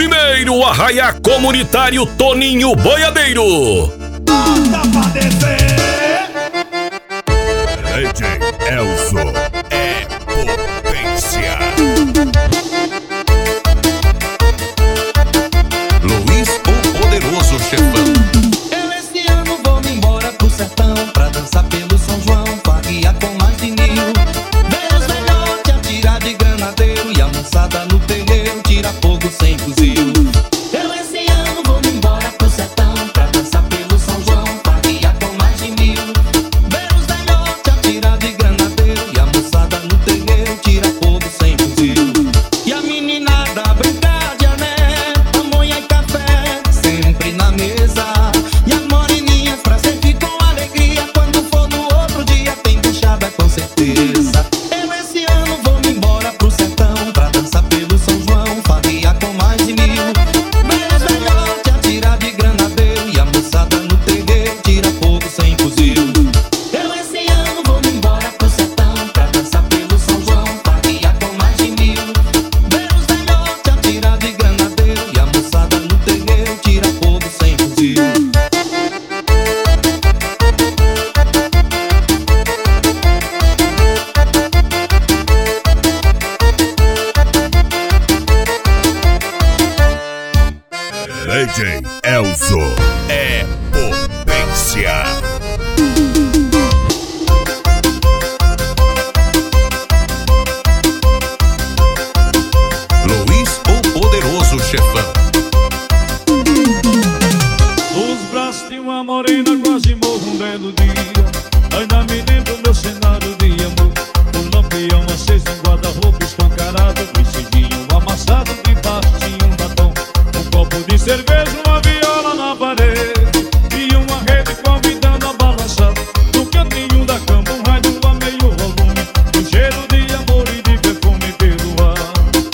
Primeiro Arraiá Comunitário Toninho Boiadeiro. Bota pra descer. DJ Elzo é potência. Luiz, o poderoso chefão. Eu esse ano vou me embora pro sertão pra dançar pelo São João, farria com mais de 1000. Ver os velhotes atirar de granadeiro e a moçada no terreiro tira fogo sem fuzil. Eu esse ano vou me embora pro sertão pra dançar pelo São João, farria com mais de 1000. Ver os velhotes atirar de granadeiro e a moçada no terreiro tira fogo sem fuzil. E a meninada brincar de ané, pamonha e café sempre na mesa. E as moreninhas pra servir com alegria, quando for no outro dia tem buchada com certeza. Eu esse ano vou me embora pro sertão pra dançar pelo São João, farria com mais de 1000. Ver os velhotes atirar de granadeiro e a moçada no terreiro tira fogo sem fuzil. Eu esse ano vou me embora pro sertão pra dançar pelo São João, farria com mais de 1000. Ver os velhotes atirar de granadeiro e a moçada no terreiro tira fogo sem fuzil. DJ Elzo é potência. Luiz, o poderoso chefão. Os braços de uma morena quase morro um belo dia. Ainda me lembro meu cenário de amor. Um lampião aceso, um guarda-roupa escancarado, vestidinho amassado debaixo de um batom. Um copo de cerveja, uma viola na parede e uma rede convidando a balançar. No cantinho da cama um rádio a meio volume, um cheiro de amor e de perfume pelo ar.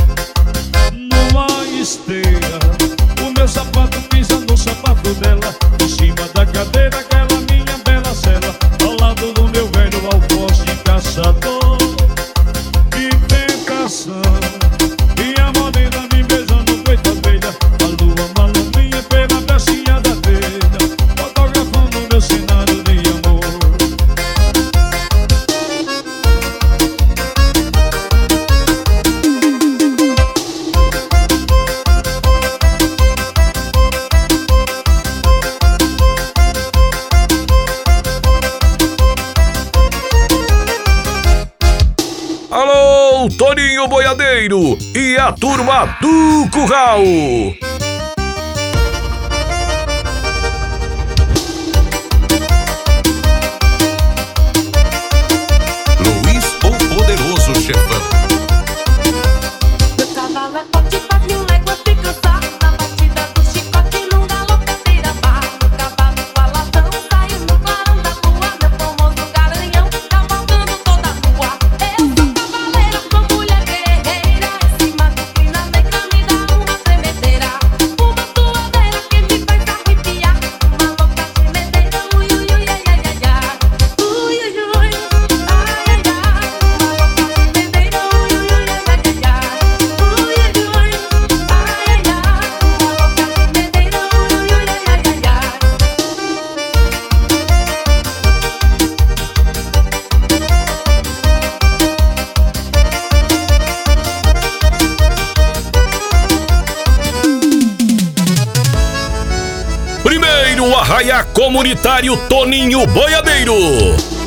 Numa esteira, o meu sapato pisa no sapato dela, em cima da cadeira aquela minha bela cela, ao lado do meu velho alfoz de caçador. Que tentação, e a morena me beijando no peito abelha, a lua malandrinha pela pecinha da telha, fotografando meu cenário de amor. Alô, Toninho Boiadeiro e a turma do Curral. Luiz, o poderoso chefão. Meu cavalo é forte, faz 1000 léguas de cansar. Na batida do chicote, num galope beira-mar. O cavalo faladão saiu no clarão da rua. Meu famoso garanhão, cavalgando toda a rua. Eu sou cavaleira, sou mulher guerreira. Em cima do crina negra me dá uma tremedeira. Uma suadeira que me faz arrepiar. Uma louca tremedeira, ui, ui, ui, ai, ai, ai, ai. Ui, ui, ui, ai, ai, ai. Uma louca tremedeira, ui, ui, ui, ai, ai, ai, ai. Ui, ui, ui, ai, ai, ai. Uma louca tremedeira, ui, ui, ui, ai, ai, ai. Primeiro Arraiá Comunitário Toninho Boiadeiro.